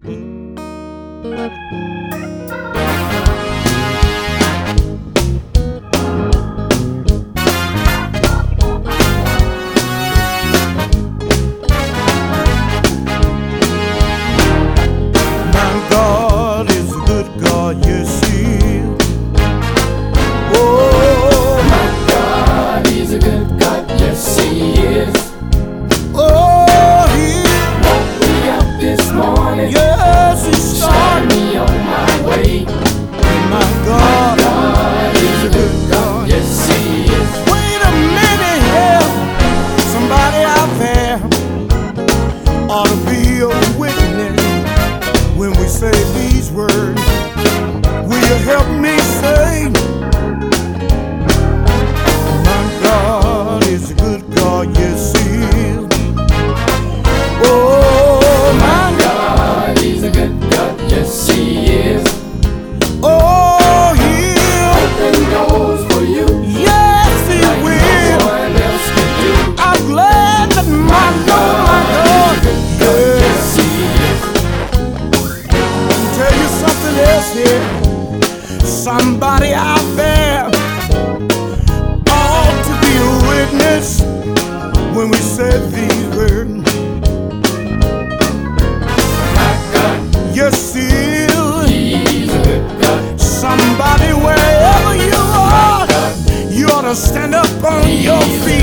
God is a good God, yes He is. Oh, My God, He's a good God, yes He is. oh, He Woke me up this morning, yes He started started. me on my way. My God, God, He's a good God, yes He is. wait a minute here. Somebody out there ought to be a witness when we say these words. Will you help me say, my God is a good God, yes He is. Oh, my God, He's a good God, yes He is. oh, He'll Open doors for you, yes He like no will. one else can do. I'm glad that my Lord, my God, yes. Yes He is. Tell you something else here. Somebody out there ought to be a witness when we said these words. My God, Yes, He is. He's a good God. Somebody, wherever you are, you ought to stand up on your feet